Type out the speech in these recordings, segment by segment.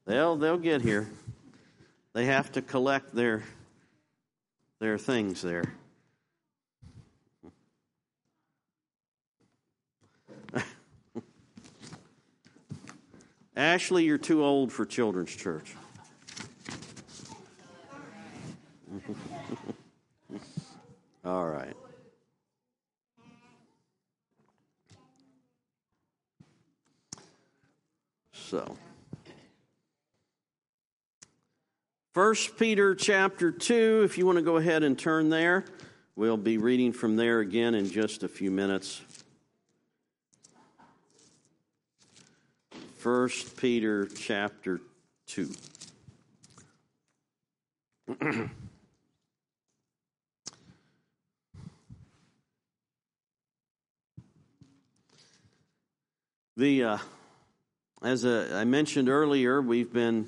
They'll get here. They have to collect their things there. Ashley, you're too old for children's church. All right. So, 1 Peter chapter 2, if you want to go ahead and turn there, we'll be reading from there again in just a few minutes. 1 Peter chapter 2. As I mentioned earlier, we've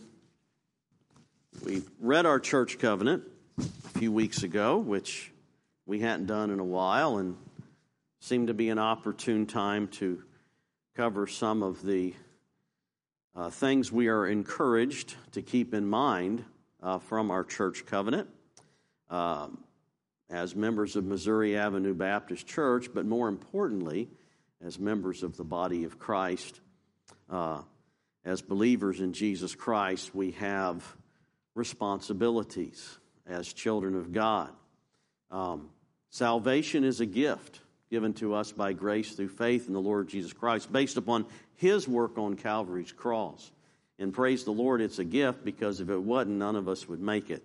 read our church covenant a few weeks ago, which we hadn't done in a while, and seemed to be an opportune time to cover some of the things we are encouraged to keep in mind from our church covenant as members of Missouri Avenue Baptist Church, but more importantly, as members of the body of Christ. As believers in Jesus Christ, we have responsibilities as children of God. Salvation is a gift given to us by grace through faith in the Lord Jesus Christ, based upon His work on Calvary's cross. And praise the Lord, it's a gift, because if it wasn't, none of us would make it.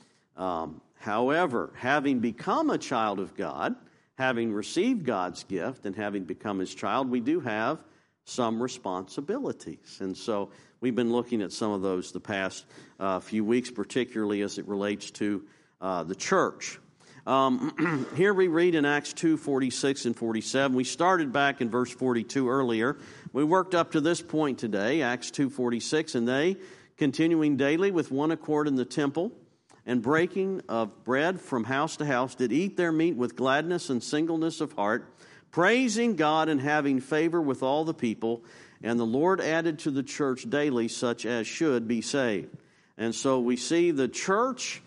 However, having become a child of God, having received God's gift and having become His child, we do have some responsibilities. And so we've been looking at some of those the past few weeks, particularly as it relates to the church. Here we read in Acts 2:46 and 47. We started back in verse 42 earlier. We worked up to this point today, Acts 2:46. And they, continuing daily with one accord in the temple, and breaking of bread from house to house, did eat their meat with gladness and singleness of heart, praising God and having favor with all the people. And the Lord added to the church daily such as should be saved. And so we see the church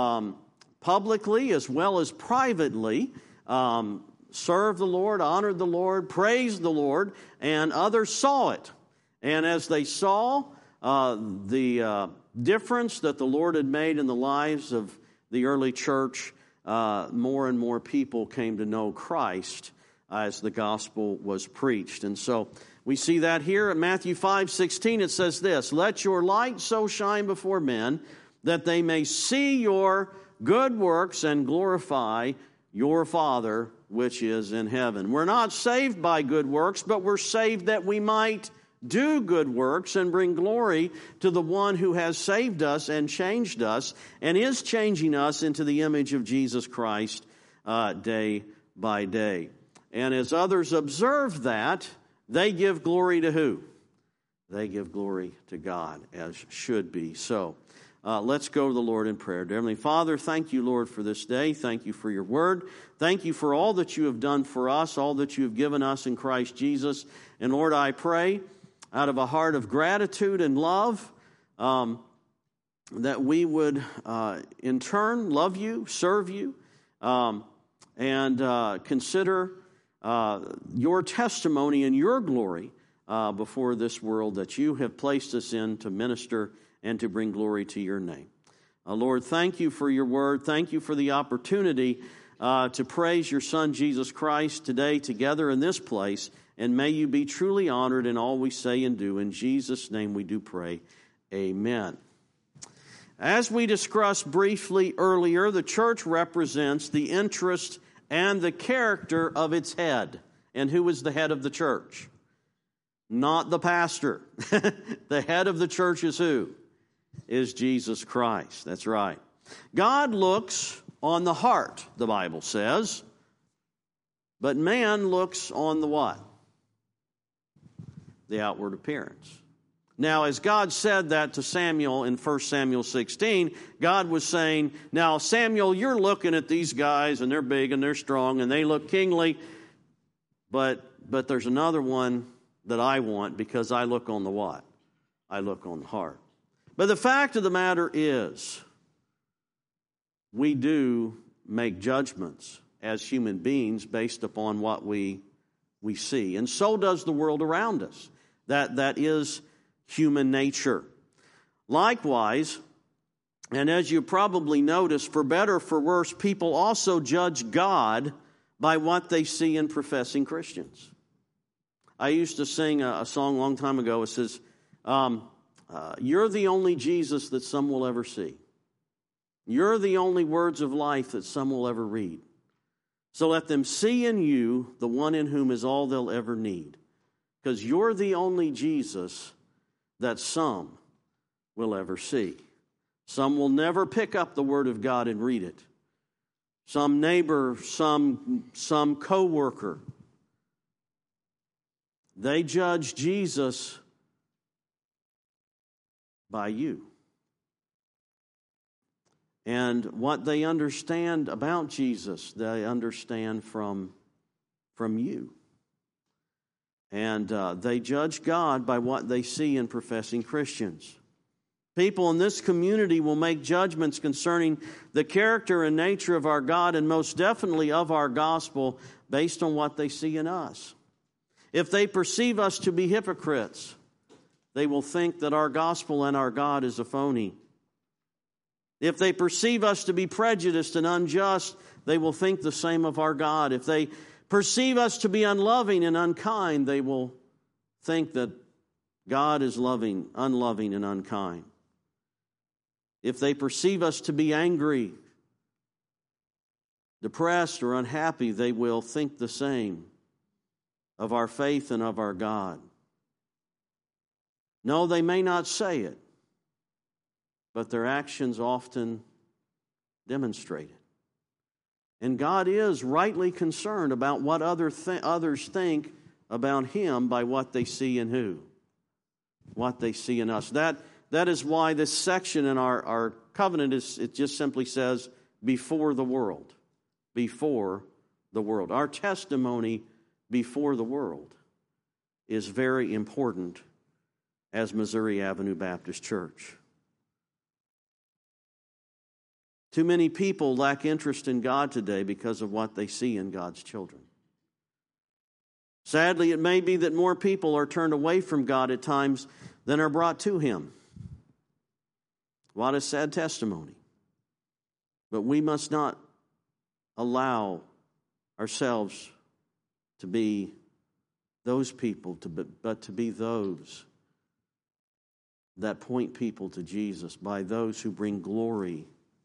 publicly as well as privately served the Lord, honored the Lord, praised the Lord, and others saw it. And as they saw the difference that the Lord had made in the lives of the early church, more and more people came to know Christ as the gospel was preached. And so we see that here in Matthew 5:16. It says this: "Let your light so shine before men that they may see your good works and glorify your Father which is in heaven." We're not saved by good works, but we're saved that we might do good works and bring glory to the one who has saved us and changed us and is changing us into the image of Jesus Christ day by day. And as others observe that, they give glory to who? They give glory to God, as should be so. Let's go to the Lord in prayer. Dear Heavenly Father, thank you, Lord, for this day. Thank you for your word. Thank you for all that you have done for us, all that you have given us in Christ Jesus. And Lord, I pray out of a heart of gratitude and love that we would in turn love you, serve you, and consider your testimony and your glory before this world that you have placed us in to minister and to bring glory to your name. Lord, thank you for your word. Thank you for the opportunity to praise your Son, Jesus Christ, today together in this place. And may you be truly honored in all we say and do. In Jesus' name we do pray. Amen. As we discussed briefly earlier, the church represents the interest and the character of its head. And who is the head of the church? Not the pastor. The head of the church is who? Is Jesus Christ. That's right. God looks on the heart, the Bible says. But man looks on the what? The outward appearance. Now, as God said that to Samuel in 1 Samuel 16, God was saying, now, Samuel, you're looking at these guys, and they're big, and they're strong, and they look kingly, but there's another one that I want, because I look on the what? I look on the heart. But the fact of the matter is, we do make judgments as human beings based upon what we see. And so does the world around us. That is human nature. Likewise, and as you probably noticed, for better or for worse, people also judge God by what they see in professing Christians. I used to sing a song a long time ago. It says, you're the only Jesus that some will ever see. You're the only words of life that some will ever read. So let them see in you the one in whom is all they'll ever need. Because you're the only Jesus that some will ever see. Some will never pick up the Word of God and read it. Some neighbor, some co-worker. They judge Jesus by you. And what they understand about Jesus, they understand from you. And they judge God by what they see in professing Christians. People in this community will make judgments concerning the character and nature of our God and most definitely of our gospel based on what they see in us. If they perceive us to be hypocrites, they will think that our gospel and our God is a phony. If they perceive us to be prejudiced and unjust, they will think the same of our God. If they perceive us to be unloving and unkind, they will think that God is unloving and unkind. If they perceive us to be angry, depressed, or unhappy, they will think the same of our faith and of our God. No, they may not say it, but their actions often demonstrate it. And God is rightly concerned about what others think about Him by what they see in who? What they see in us. That is why this section in our covenant, it just simply says, before the world. Before the world. Our testimony before the world is very important as Missouri Avenue Baptist Church. Too many people lack interest in God today because of what they see in God's children. Sadly, it may be that more people are turned away from God at times than are brought to Him. What a sad testimony. But we must not allow ourselves to be those people, but to be those that point people to Jesus, by those who bring glory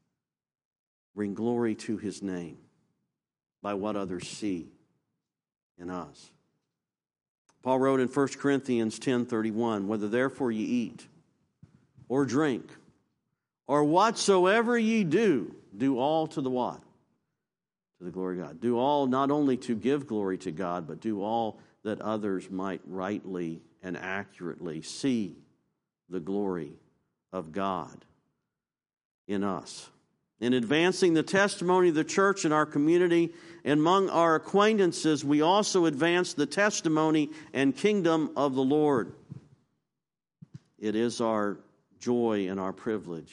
to His name, by what others see in us. Paul wrote in 1 Corinthians 10:31, whether therefore ye eat or drink or whatsoever ye do, do all to the what? To the glory of God. Do all not only to give glory to God, but do all that others might rightly and accurately see the glory of God in us. In advancing the testimony of the church in our community and among our acquaintances, we also advance the testimony and kingdom of the Lord. It is our joy and our privilege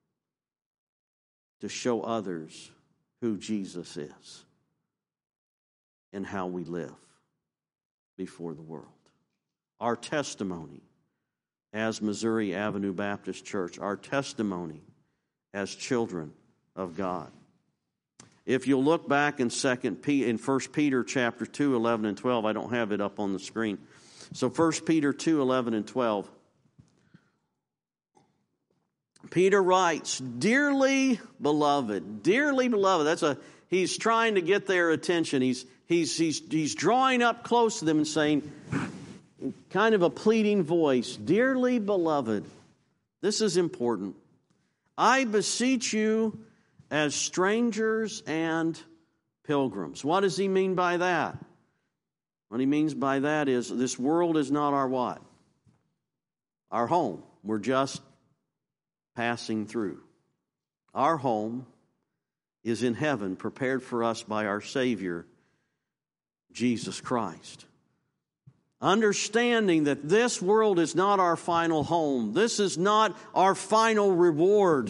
to show others who Jesus is and how we live before the world. Our testimony as Missouri Avenue Baptist Church, our testimony as children of God. If you'll look back in 1 Peter chapter 2, 11 and 12, I don't have it up on the screen. So 1 Peter 2, 11 and 12. Peter writes, dearly beloved, he's trying to get their attention. He's drawing up close to them and saying, kind of a pleading voice, dearly beloved, this is important. I beseech you as strangers and pilgrims. What does he mean by that? What he means by that is this world is not our what? Our home. We're just passing through. Our home is in heaven, prepared for us by our Savior, Jesus Christ. understanding that this world is not our final home. This is not our final reward.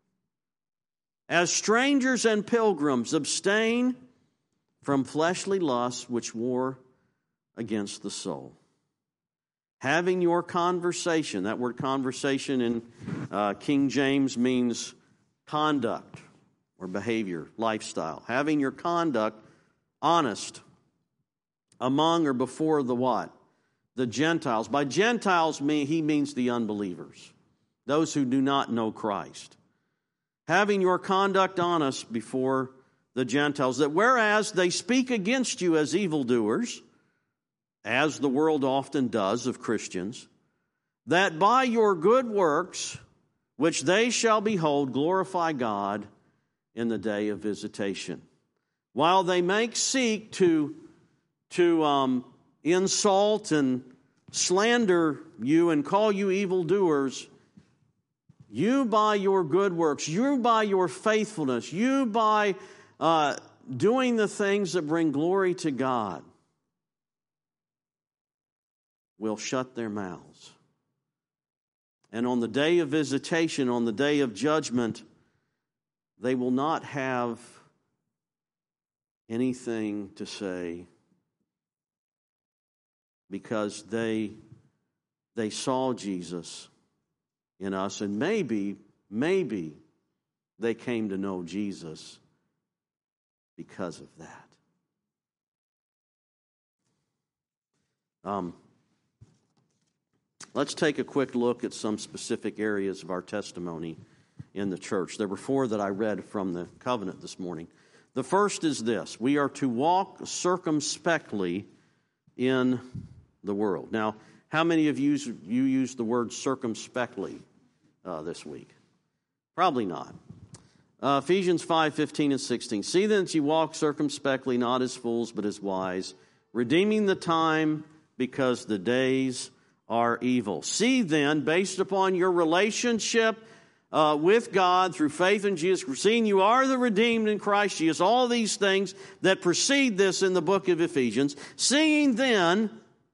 As strangers and pilgrims, abstain from fleshly lusts which war against the soul. Having your conversation, that word conversation in King James means conduct or behavior, lifestyle. Having your conduct honest among or before the what? The Gentiles. By Gentiles, he means the unbelievers, those who do not know Christ. Having your conduct honest before the Gentiles, that whereas they speak against you as evildoers, as the world often does of Christians, that by your good works, which they shall behold, glorify God in the day of visitation. While they seek to insult and slander you and call you evildoers, you by your good works, you by your faithfulness, you by doing the things that bring glory to God, will shut their mouths. And on the day of visitation, on the day of judgment, they will not have anything to say because they saw Jesus in us, and maybe they came to know Jesus because of that. Let's take a quick look at some specific areas of our testimony in the church. There were 4 that I read from the covenant this morning. The first is this: we are to walk circumspectly in the world. Now, how many of you used the word circumspectly this week? Probably not. Ephesians 5:15 and 16. See then that you walk circumspectly, not as fools, but as wise, redeeming the time, because the days are evil. See then, based upon your relationship with God through faith in Jesus, seeing you are the redeemed in Christ Jesus, all these things that precede this in the book of Ephesians, see then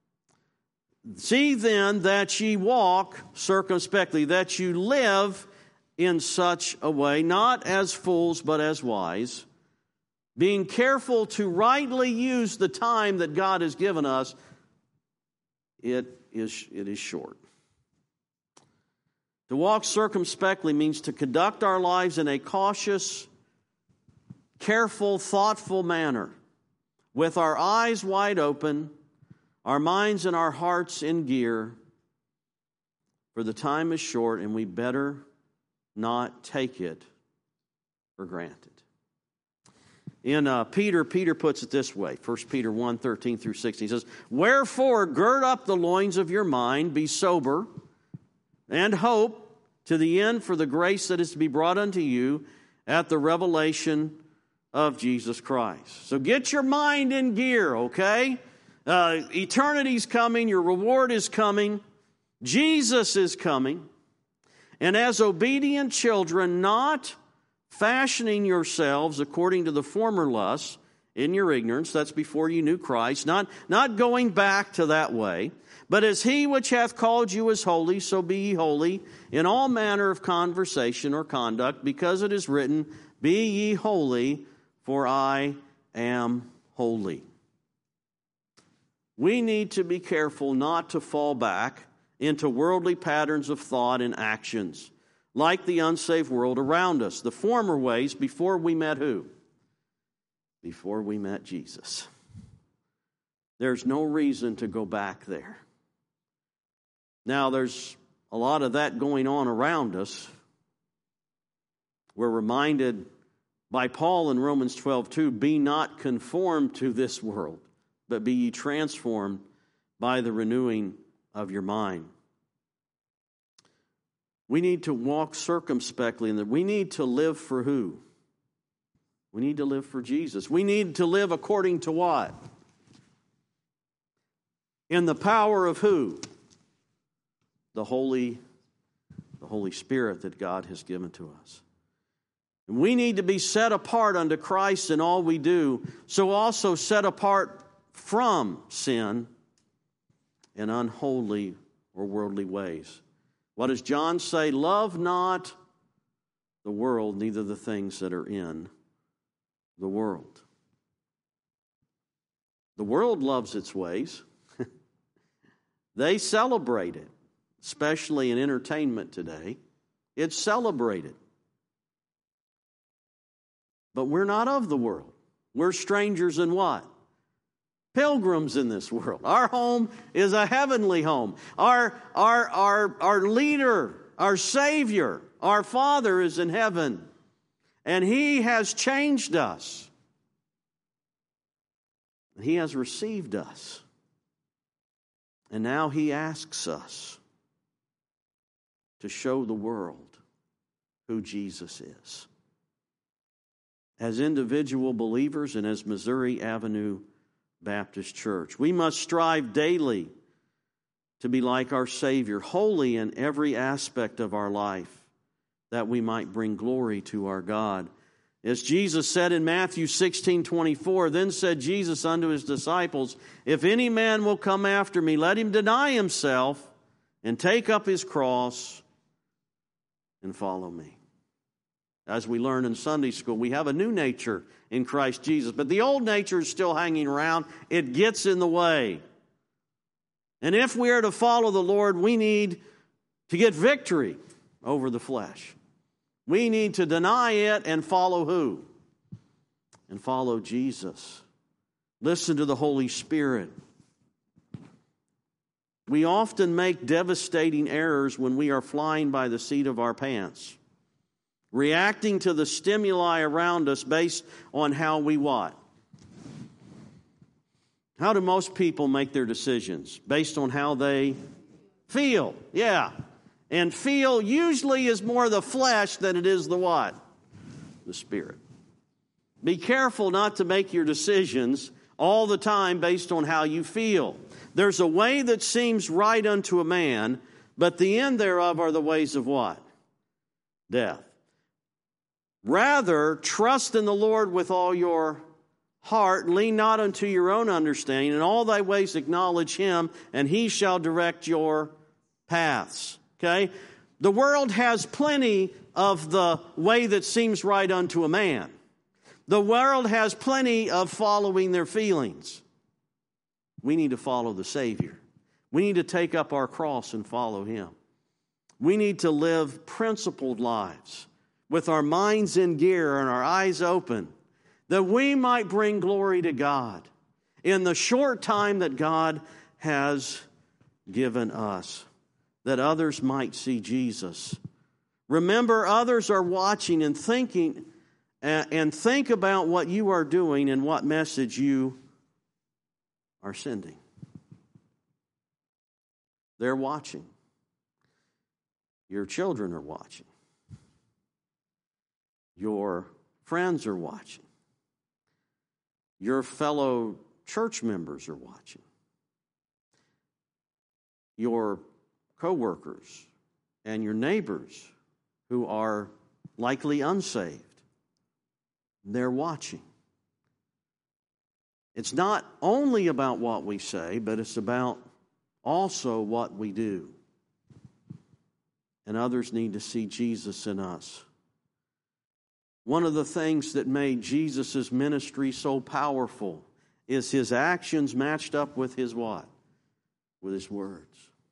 that ye walk circumspectly, that you live in such a way, not as fools, but as wise, being careful to rightly use the time that God has given us. It is short. To walk circumspectly means to conduct our lives in a cautious, careful, thoughtful manner, with our eyes wide open, our minds and our hearts in gear, for the time is short and we better not take it for granted. In Peter puts it this way, 1 Peter 1:13 through 16. He says, wherefore gird up the loins of your mind, be sober, and hope to the end for the grace that is to be brought unto you at the revelation of Jesus Christ. So get your mind in gear, okay? Eternity's coming, your reward is coming, Jesus is coming. And as obedient children, not fashioning yourselves according to the former lusts in your ignorance, that's before you knew Christ, not going back to that way, but as he which hath called you is holy, so be ye holy in all manner of conversation or conduct, because it is written, be ye holy, for I am holy. We need to be careful not to fall back into worldly patterns of thought and actions, like the unsaved world around us. The former ways before we met who? Before we met Jesus. There's no reason to go back there. Now, there's a lot of that going on around us. We're reminded by Paul in Romans 12:2, be not conformed to this world, but be ye transformed by the renewing of your mind. We need to walk circumspectly in that. We need to live for who? We need to live for Jesus. We need to live according to what? In the power of who? The Holy Spirit that God has given to us. And we need to be set apart unto Christ in all we do, so also set apart from sin in unholy or worldly ways. What does John say? Love not the world, neither the things that are in the world. The world loves its ways. They celebrate it, especially in entertainment today. It's celebrated. But we're not of the world. We're strangers in what? Pilgrims in this world. Our home is a heavenly home. Our leader, our Savior, our Father is in heaven. And He has changed us. He has received us. And now He asks us to show the world who Jesus is. As individual believers and as Missouri Avenue Baptist Church, we must strive daily to be like our Savior, holy in every aspect of our life, that we might bring glory to our God. As Jesus said in Matthew 16:24, then said Jesus unto His disciples, if any man will come after me, let him deny himself and take up his cross and follow me. As we learn in Sunday school, we have a new nature in Christ Jesus, but the old nature is still hanging around. It gets in the way. And if we are to follow the Lord, we need to get victory over the flesh. We need to deny it and follow who? And follow Jesus. Listen to the Holy Spirit. We often make devastating errors when we are flying by the seat of our pants, reacting to the stimuli around us based on how we what? How do most people make their decisions? Based on how they feel. Yeah. And feel usually is more the flesh than it is the what? The Spirit. Be careful not to make your decisions all the time based on how you feel. There's a way that seems right unto a man, but the end thereof are the ways of what? Death. Rather, trust in the Lord with all your heart, lean not unto your own understanding, in all thy ways acknowledge Him, and He shall direct your paths. Okay? The world has plenty of the way that seems right unto a man. The world has plenty of following their feelings. We need to follow the Savior. We need to take up our cross and follow Him. We need to live principled lives with our minds in gear and our eyes open, that we might bring glory to God in the short time that God has given us, that others might see Jesus. Remember, others are watching and thinking, and think about what you are doing and what message you are sending. They're watching. Your children are watching. Your friends are watching. Your fellow church members are watching. Your co-workers and your neighbors who are likely unsaved, they're watching. It's not only about what we say, but it's about also what we do. And others need to see Jesus in us. One of the things that made Jesus' ministry so powerful is His actions matched up with His what? With His words.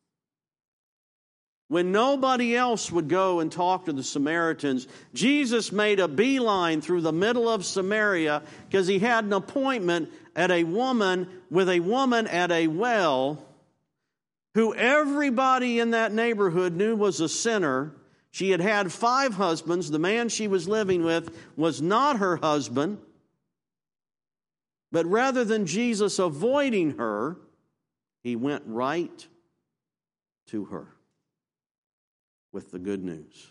When nobody else would go and talk to the Samaritans, Jesus made a beeline through the middle of Samaria because He had an appointment with a woman at a well who everybody in that neighborhood knew was a sinner. She had had 5 husbands. The man she was living with was not her husband. But rather than Jesus avoiding her, He went right to her with the good news.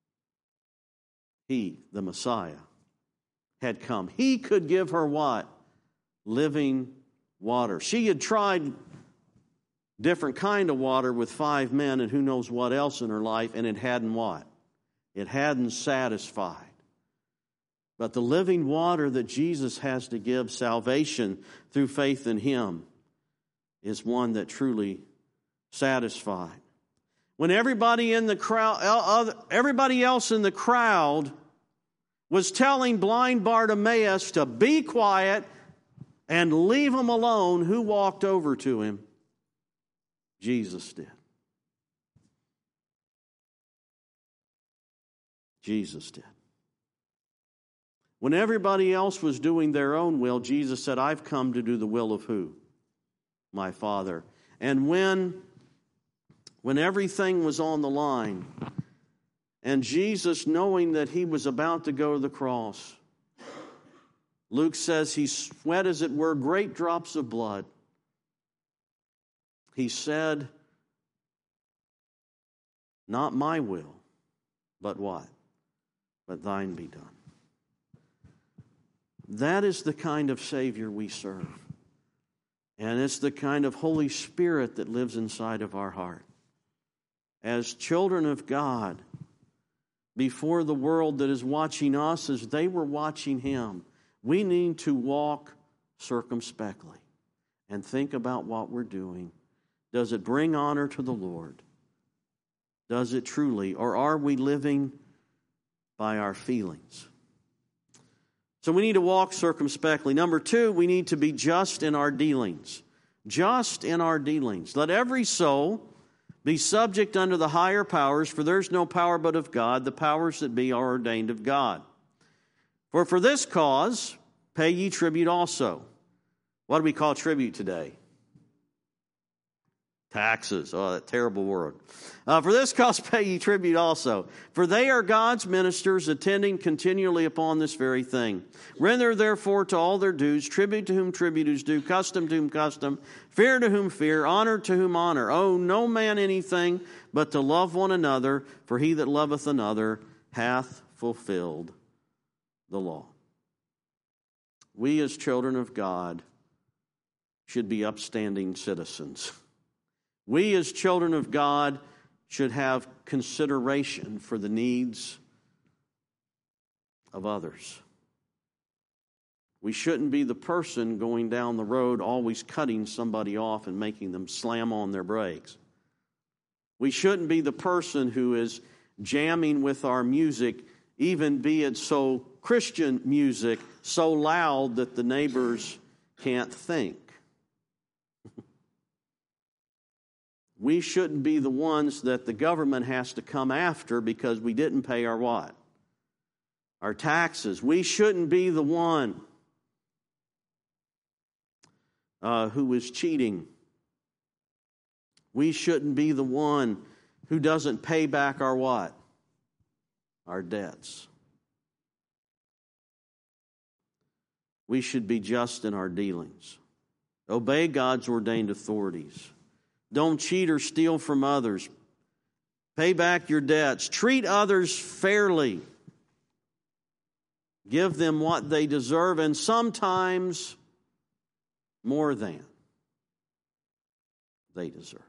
He, the Messiah, had come. He could give her what? Living water. She had tried different kind of water with 5 men and who knows what else in her life, and it hadn't what? It hadn't satisfied. But the living water that Jesus has to give, salvation through faith in Him, is one that truly satisfied. When everybody else in the crowd was telling blind Bartimaeus to be quiet and leave him alone, who walked over to him? Jesus did. Jesus did. When everybody else was doing their own will, Jesus said, I've come to do the will of who? My Father. And when everything was on the line, and Jesus, knowing that he was about to go to the cross, Luke says he sweat, as it were, great drops of blood. He said, not my will, but what? But thine be done. That is the kind of Savior we serve. And it's the kind of Holy Spirit that lives inside of our heart. As children of God, before the world that is watching us as they were watching Him, we need to walk circumspectly and think about what we're doing. Does it bring honor to the Lord? Does it truly? Or are we living by our feelings? So we need to walk circumspectly. Number 2, we need to be just in our dealings. Just in our dealings. Let every soul be subject unto the higher powers, for there's no power but of God. The powers that be are ordained of God. For this cause pay ye tribute also. What do we call tribute today? Taxes. Oh, that terrible word. For this cause pay ye tribute also. For they are God's ministers, attending continually upon this very thing. Render therefore to all their dues, tribute to whom tribute is due, custom to whom custom, fear to whom fear, honor to whom honor. Owe no man anything but to love one another, for he that loveth another hath fulfilled the law. We as children of God should be upstanding citizens. We as children of God should have consideration for the needs of others. We shouldn't be the person going down the road always cutting somebody off and making them slam on their brakes. We shouldn't be the person who is jamming with our music, even be it so Christian music, so loud that the neighbors can't think. We shouldn't be the ones that the government has to come after because we didn't pay our what? Our taxes. We shouldn't be the one who is cheating. We shouldn't be the one who doesn't pay back our what? Our debts. We should be just in our dealings. Obey God's ordained authorities. Don't cheat or steal from others. Pay back your debts. Treat others fairly. Give them what they deserve, and sometimes more than they deserve.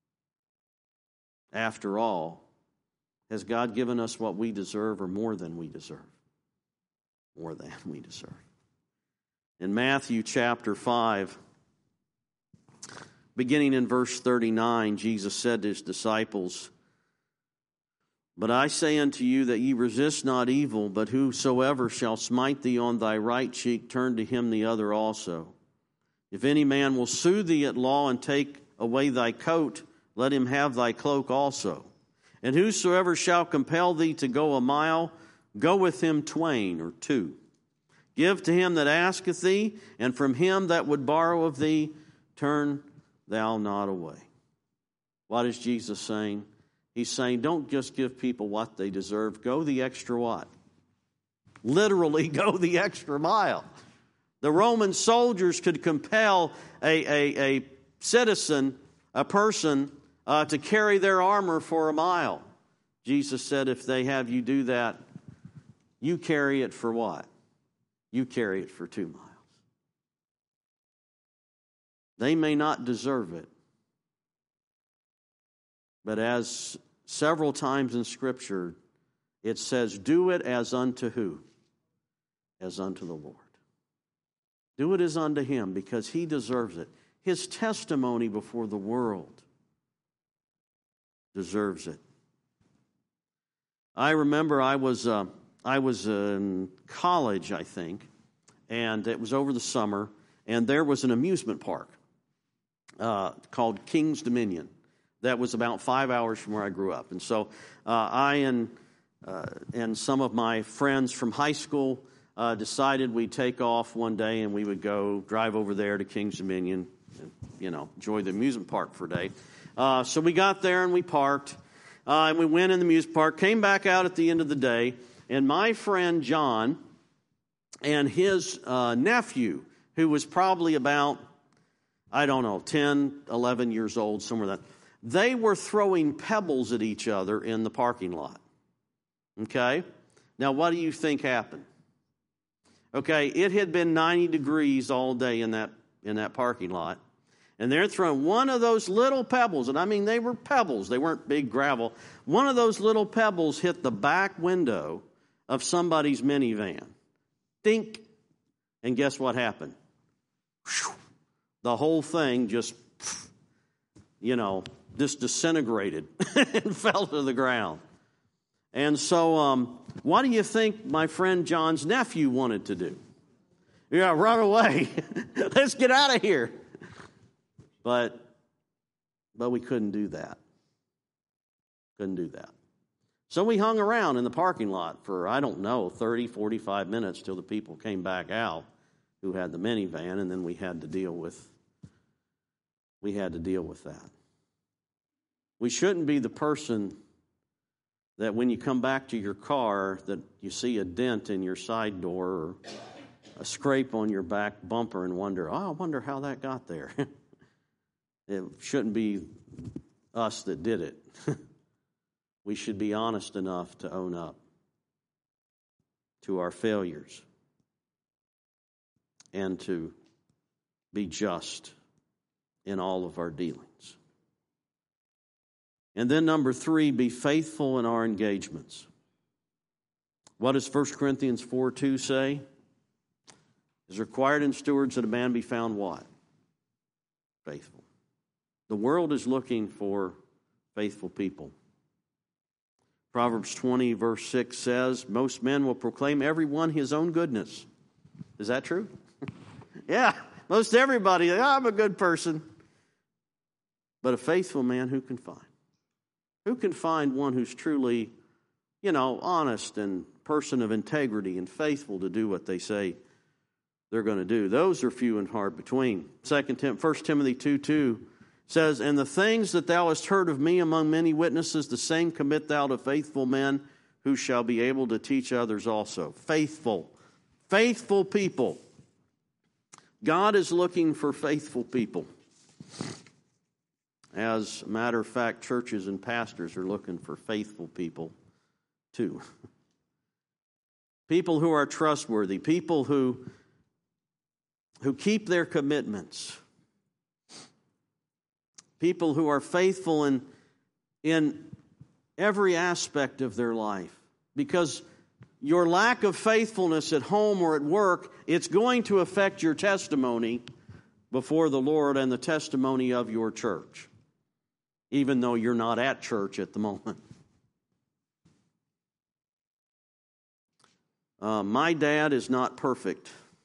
After all, has God given us what we deserve or more than we deserve? More than we deserve. In Matthew chapter 5, beginning in verse 39, Jesus said to his disciples, But I say unto you that ye resist not evil, but whosoever shall smite thee on thy right cheek, turn to him the other also. If any man will sue thee at law and take away thy coat, let him have thy cloak also. And whosoever shall compel thee to go a mile, go with him twain or two. Give to him that asketh thee, and from him that would borrow of thee, turn thou not away. What is Jesus saying? He's saying, don't just give people what they deserve. Go the extra what? Literally, go the extra mile. The Roman soldiers could compel a citizen, a person, to carry their armor for a mile. Jesus said, if they have you do that, you carry it for what? You carry it for 2 miles. They may not deserve it. But as several times in Scripture, it says, do it as unto who? As unto the Lord. Do it as unto Him because He deserves it. His testimony before the world deserves it. I remember I was in college, I think, and it was over the summer, and there was an amusement park called King's Dominion that was about 5 hours from where I grew up. And so I and some of my friends from high school decided we'd take off one day and we would go drive over there to King's Dominion and, enjoy the amusement park for a day. So we got there and we parked. And we went in the amusement park, came back out at the end of the day, and my friend John and his nephew, who was probably about, 10, 11 years old, somewhere like that, they were throwing pebbles at each other in the parking lot. Okay? Now, what do you think happened? Okay, it had been 90 degrees all day in that parking lot. And they're throwing one of those little pebbles, and I mean they were pebbles, they weren't big gravel. One of those little pebbles hit the back window of somebody's minivan. Think, and guess what happened? The whole thing just disintegrated and fell to the ground. And so, what do you think my friend John's nephew wanted to do? Yeah, run away. Let's get out of here. But we couldn't do that. Couldn't do that. So we hung around in the parking lot for, 30, 45 minutes till the people came back out who had the minivan, and then we had to deal with that. We shouldn't be the person that when you come back to your car that you see a dent in your side door or a scrape on your back bumper and wonder, I wonder how that got there. It shouldn't be us that did it. We should be honest enough to own up to our failures and to be just in all of our dealings. And then number 3, be faithful in our engagements. What does 1 Corinthians 4:2 say? It is required in stewards that a man be found what? Faithful. The world is looking for faithful people. Proverbs 20, verse 6 says, most men will proclaim everyone his own goodness. Is that true? Yeah, most everybody, I'm a good person. But a faithful man, who can find? Who can find one who's truly, honest and person of integrity and faithful to do what they say they're going to do? Those are few and hard between. 1 Timothy 2:2 says, and the things that thou hast heard of me among many witnesses, the same commit thou to faithful men who shall be able to teach others also. Faithful people. God is looking for faithful people. As a matter of fact, churches and pastors are looking for faithful people too. People who are trustworthy, people who keep their commitments. People who are faithful in every aspect of their life. Because your lack of faithfulness at home or at work, it's going to affect your testimony before the Lord and the testimony of your church, even though you're not at church at the moment. My dad is not perfect.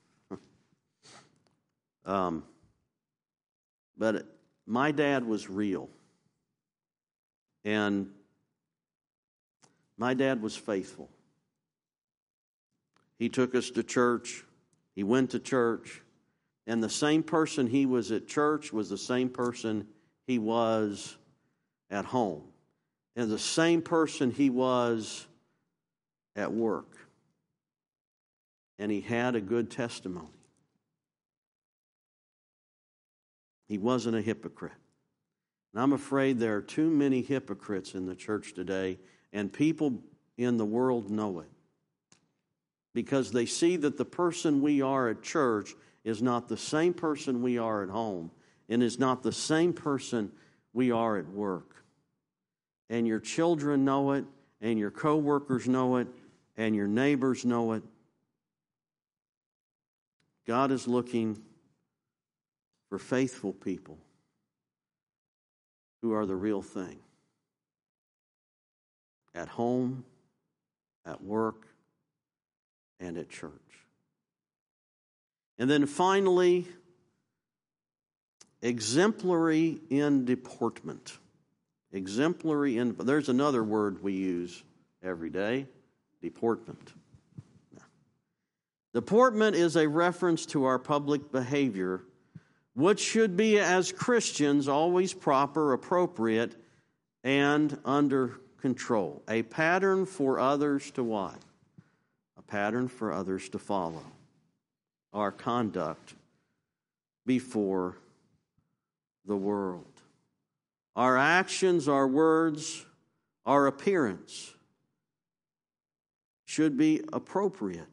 But my dad was real. And my dad was faithful. He took us to church. He went to church. And the same person he was at church was the same person he was at home. And the same person he was at work. And he had a good testimony. He wasn't a hypocrite. And I'm afraid there are too many hypocrites in the church today, and people in the world know it. Because they see that the person we are at church is not the same person we are at home, and is not the same person we are at work. And your children know it, and your co-workers know it, and your neighbors know it. God is looking for faithful people who are the real thing. at home, at work, and at church. And then finally, exemplary in deportment. Exemplary in, there's another word we use every day, deportment. Deportment is a reference to our public behavior, which should be, as Christians, always proper, appropriate, and under control. A pattern for others to what? A pattern for others to follow. Our conduct before the world. Our actions, our words, our appearance should be appropriate.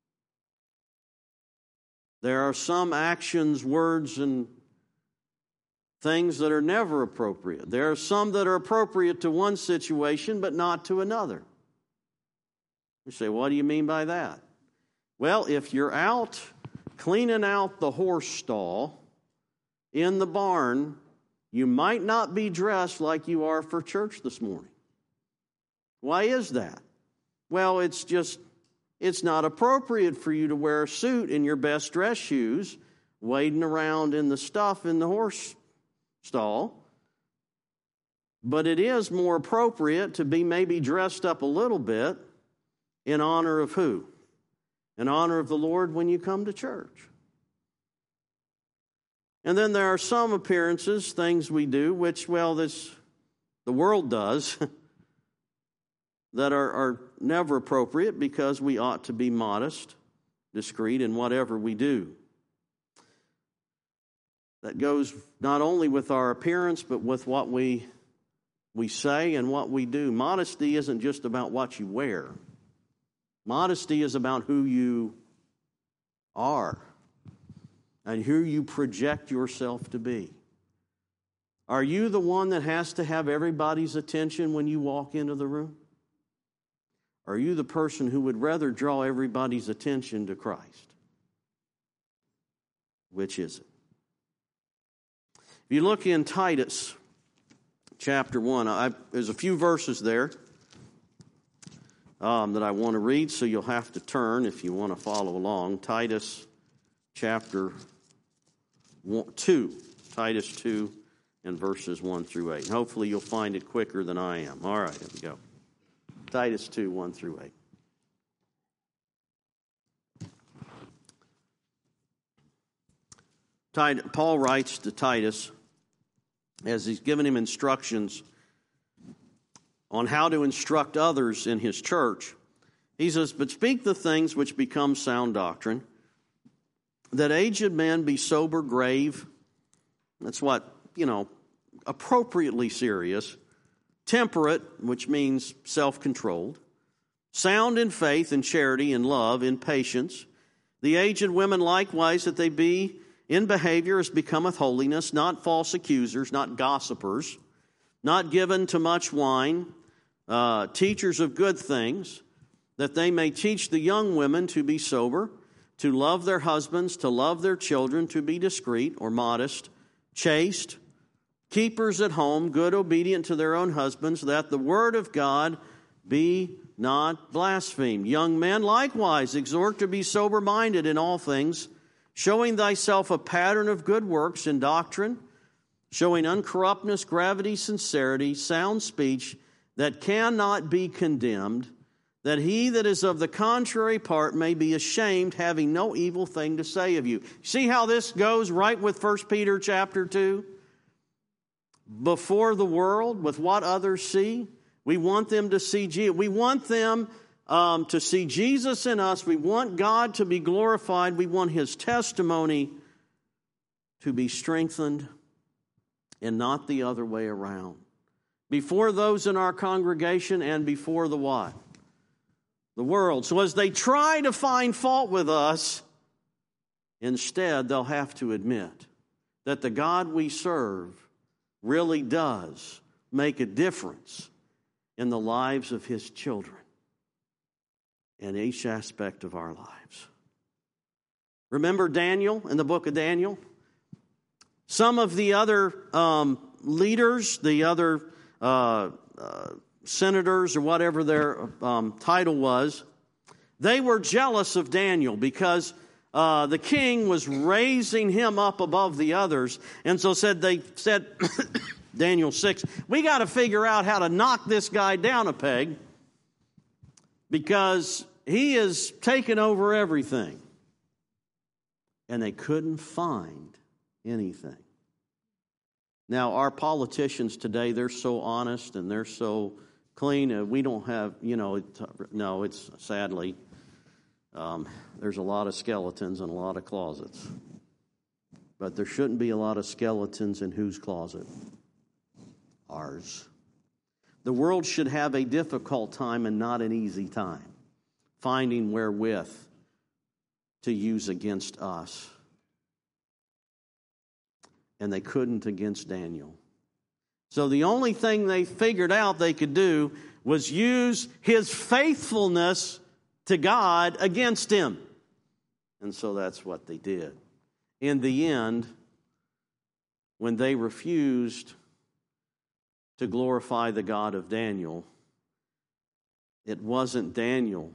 There are some actions, words, and things that are never appropriate. There are some that are appropriate to one situation, but not to another. You say, what do you mean by that? Well, if you're out cleaning out the horse stall in the barn, you might not be dressed like you are for church this morning. Why is that? Well, it's not appropriate for you to wear a suit in your best dress shoes, wading around in the stuff in the horse stall. But it is more appropriate to be maybe dressed up a little bit in honor of who? In honor of the Lord when you come to church. And then there are some appearances, things we do, which, the world does, that are never appropriate because we ought to be modest, discreet in whatever we do. That goes not only with our appearance, but with what we say and what we do. Modesty isn't just about what you wear. Modesty is about who you are and who you project yourself to be. Are you the one that has to have everybody's attention when you walk into the room? Are you the person who would rather draw everybody's attention to Christ? Which is it? If you look in Titus chapter 1, there's a few verses there that I want to read, so you'll have to turn if you want to follow along. Titus chapter 2. Titus 2 and verses 1 through 8. And hopefully you'll find it quicker than I am. All right, here we go. Titus 2, 1 through 8. Paul writes to Titus as he's given him instructions on how to instruct others in his church. He says, "But speak the things which become sound doctrine, that aged men be sober, grave." That's what, appropriately serious. Temperate, which means self-controlled. Sound in faith and charity and love, in patience. The aged women likewise, that they be in behavior as becometh holiness, not false accusers, not gossipers, not given to much wine, teachers of good things, that they may teach the young women to be sober, to love their husbands, to love their children, to be discreet or modest, chaste, keepers at home, good, obedient to their own husbands, that the word of God be not blasphemed. Young men likewise exhort to be sober-minded in all things, showing thyself a pattern of good works in doctrine, showing uncorruptness, gravity, sincerity, sound speech, that cannot be condemned, that he that is of the contrary part may be ashamed, having no evil thing to say of you. See how this goes right with 1 Peter chapter 2? Before the world, with what others see, we want them to see Jesus. We want them to see Jesus in us. We want God to be glorified. We want His testimony to be strengthened and not the other way around. Before those in our congregation and before the what? The world. So as they try to find fault with us, instead they'll have to admit that the God we serve really does make a difference in the lives of His children in each aspect of our lives. Remember Daniel in the book of Daniel? Some of the other leaders, the other senators or whatever their title was, they were jealous of Daniel because the king was raising him up above the others. And so they said, Daniel 6, we got to figure out how to knock this guy down a peg because he is taking over everything. And they couldn't find anything. Now, our politicians today, they're so honest and they're so clean. We don't have, it's sadly, there's a lot of skeletons in a lot of closets. But there shouldn't be a lot of skeletons in whose closet? Ours. The world should have a difficult time and not an easy time finding wherewith to use against us. And they couldn't against Daniel. So the only thing they figured out they could do was use his faithfulness to God against him. And so that's what they did. In the end, when they refused to glorify the God of Daniel, it wasn't Daniel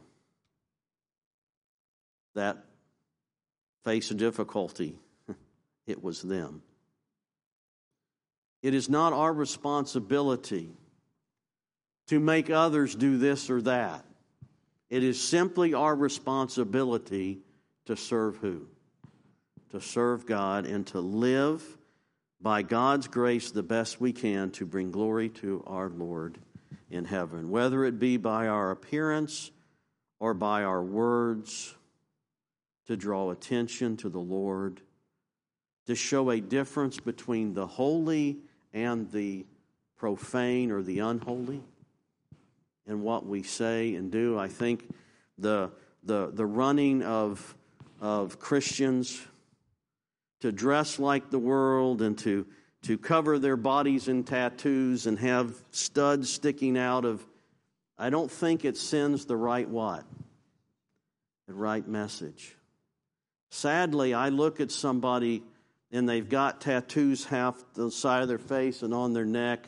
that faced a difficulty. It was them. It is not our responsibility to make others do this or that. It is simply our responsibility to serve who? To serve God and to live by God's grace the best we can to bring glory to our Lord in heaven, whether it be by our appearance or by our words, to draw attention to the Lord, to show a difference between the holy and the profane or the unholy in what we say and do. I think the running of Christians to dress like the world and to cover their bodies in tattoos and have studs sticking out of, I don't think it sends the right what? The right message. Sadly, I look at somebody and they've got tattoos half the side of their face and on their neck.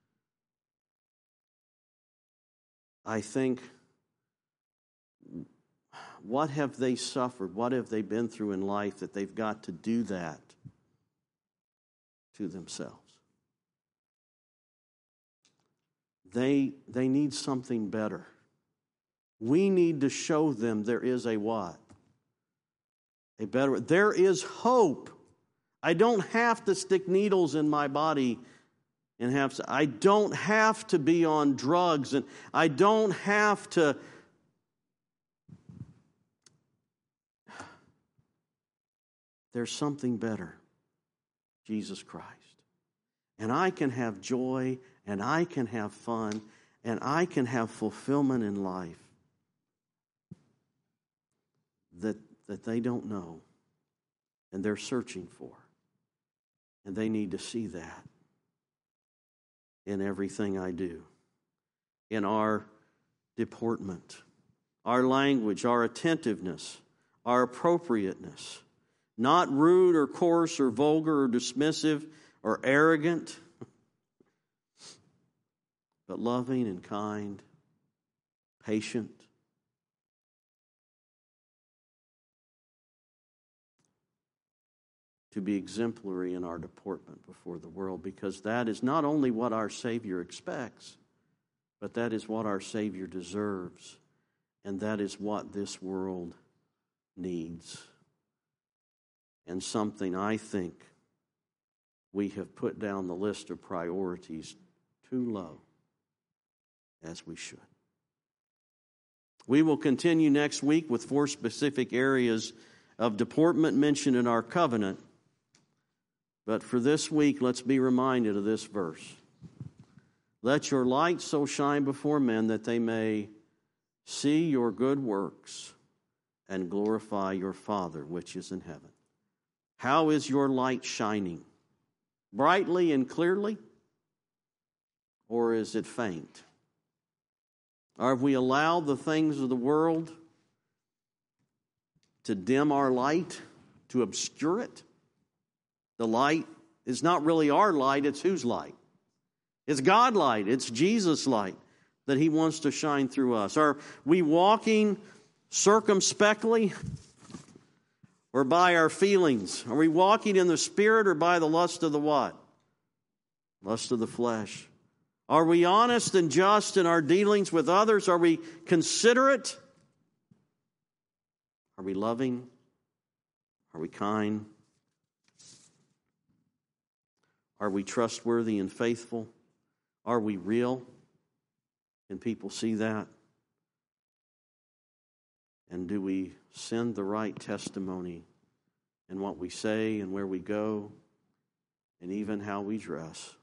I think, what have they suffered? What have they been through in life that they've got to do that to themselves? They need something better. We need to show them there is a what? A better. There is hope. I don't have to stick needles in my body and I don't have to be on drugs, and I don't have to. There's something better, Jesus Christ. And I can have joy, and I can have fun, and I can have fulfillment in life that they don't know, and they're searching for. And they need to see that in everything I do, in our deportment, our language, our attentiveness, our appropriateness. Not rude or coarse or vulgar or dismissive or arrogant, but loving and kind, patient. To be exemplary in our deportment before the world, because that is not only what our Savior expects, but that is what our Savior deserves, and that is what this world needs. And something I think we have put down the list of priorities too low, as we should. We will continue next week with 4 specific areas of deportment mentioned in our covenant. But for this week, let's be reminded of this verse. Let your light so shine before men that they may see your good works and glorify your Father which is in heaven. How is your light shining? Brightly and clearly? Or is it faint? Or have we allowed the things of the world to dim our light, to obscure it? The light is not really our light, it's whose light? It's God's light, it's Jesus' light. that He wants to shine through us? Are we walking circumspectly or by our feelings? Are we walking in the Spirit or by the lust of the what? Lust of the flesh. Are we honest and just in our dealings with others? Are we considerate? Are we loving? Are we kind? Are we trustworthy and faithful? Are we real? Can people see that? And do we send the right testimony in what we say and where we go and even how we dress?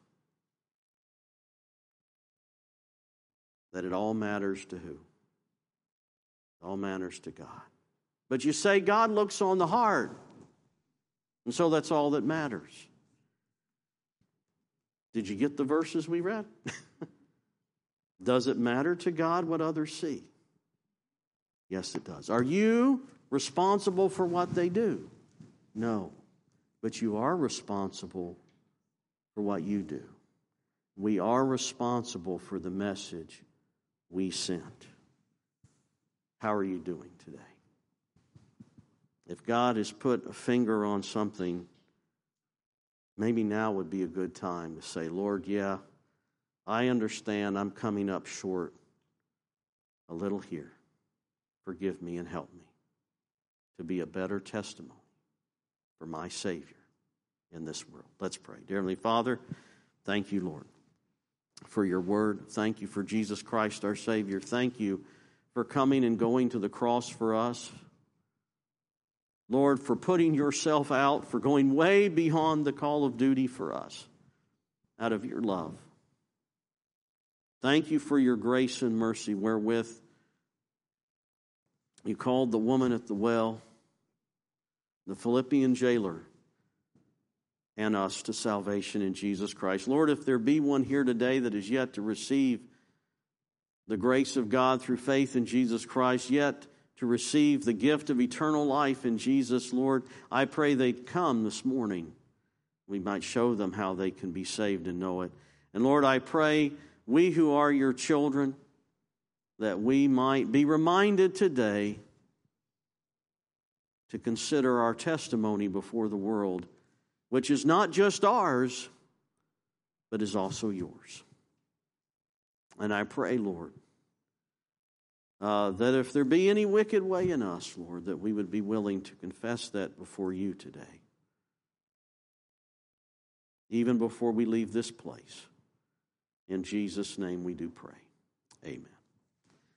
That it all matters to who? It all matters to God. But you say God looks on the heart. And so that's all that matters. Did you get the verses we read? Does it matter to God what others see? Yes, it does. Are you responsible for what they do? No. But you are responsible for what you do. We are responsible for the message we sent. How are you doing today? If God has put a finger on something, maybe now would be a good time to say, Lord, yeah, I understand I'm coming up short a little here. Forgive me and help me to be a better testimony for my Savior in this world. Let's pray. Dear Heavenly Father, thank you, Lord, for your word. Thank you for Jesus Christ, our Savior. Thank you for coming and going to the cross for us. Lord, for putting yourself out, for going way beyond the call of duty for us out of your love. Thank you for your grace and mercy wherewith you called the woman at the well, the Philippian jailer, and us to salvation in Jesus Christ. Lord, if there be one here today that is yet to receive the grace of God through faith in Jesus Christ, yet to receive the gift of eternal life in Jesus, Lord, I pray they'd come this morning. We might show them how they can be saved and know it. And Lord, I pray we who are your children, that we might be reminded today to consider our testimony before the world, which is not just ours, but is also yours. And I pray, Lord, that if there be any wicked way in us, Lord, that we would be willing to confess that before you today, even before we leave this place. In Jesus' name we do pray. Amen.